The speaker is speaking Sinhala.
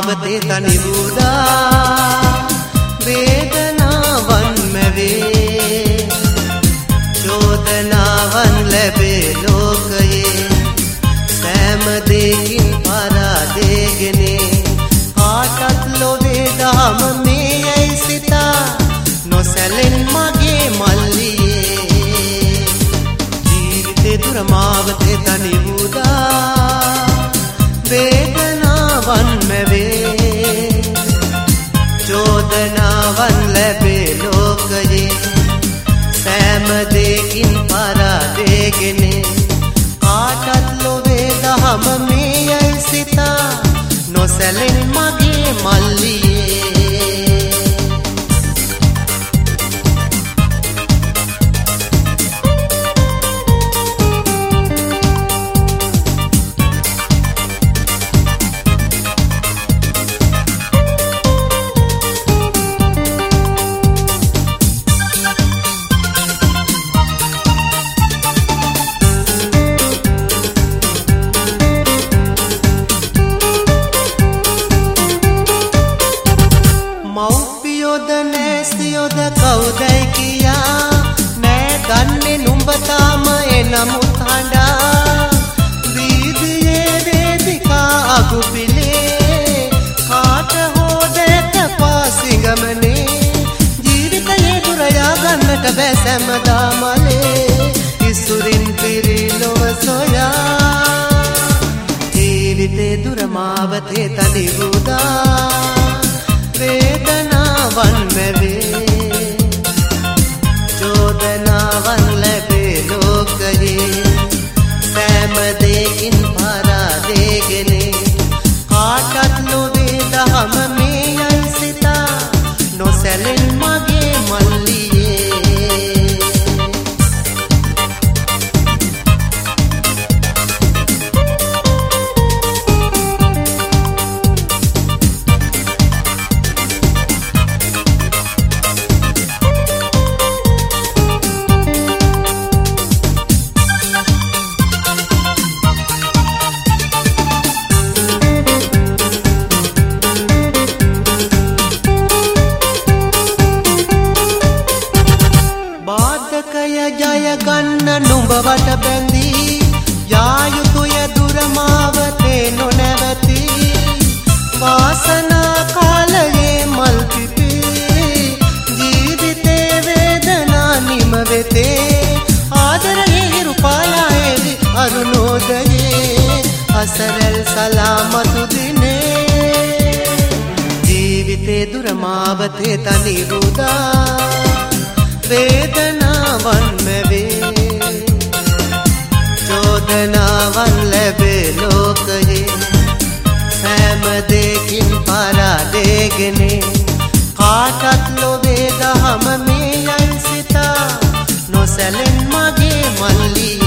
මාවතේ තනි වූදා වේදනාවන් මැවේ චෝදනාවන් ලැබේ ලෝකයේ සෑම දෙකින් පරාදේගෙන කාටත් ලොවේ දහම මේ යයි සිතා නොසැලෙන් මගේ මල්ලියේ ජීවිතේ දුර මාවතේ තනි වූදා වේදනාවන් මැවේ චෝදනාවන් ලැබේ ලෝකයේ සෑම දෙකින් පරාදේගෙන කාටත් ලොවේ දහම මේ යයි සිතා නොසැලෙන් මගේ මල්ලියේ නැස්තියොද කවුදයි කියා නෑ දන්නේ නුඹ තාම එනමුත් හඬා වීදියේ වේදිකා අගුපිලේ කාට හෝ දැක පාසිගමනේ ජීවිතයේ දුරයා ගන්නට බෑ සැමදා මලේ ඉසුරින් පිරි ලොව සොයා ජීවිතේ දුර මාවතේ තනි වූදා වේදනාවන් මැවේ චෝදනාවන් ලැබේ ලෝකයේ සෑම දෙකින් පරාදේගෙන කාටත් නොවේ දහම මේ යයි සිතා නොසැලෙන් මගේ මල්ලියේ ජය ගන්න නුඹ වට බැඳී යා යුතුය දුර මාවතේ නොනැවති වාසනා කාලයේ මල් පිපී ජීවිතේ වේදනා නිම වෙතේ ආදරයේ හිරු පාලායේවි අරුණෝදයේ අසරල් සලාමතු දිනේ ජීවිතේ දුර මාවතේ තනි වූදා වේදනාවන් මැවේ චෝදනාවන් ලැබේ ලෝකයේ සෑම දෙකින් පරාදේගෙන කාටත් ලොවේ දහම මේ යයි සිතා නොසැලෙන් මගේ මල්ලියේ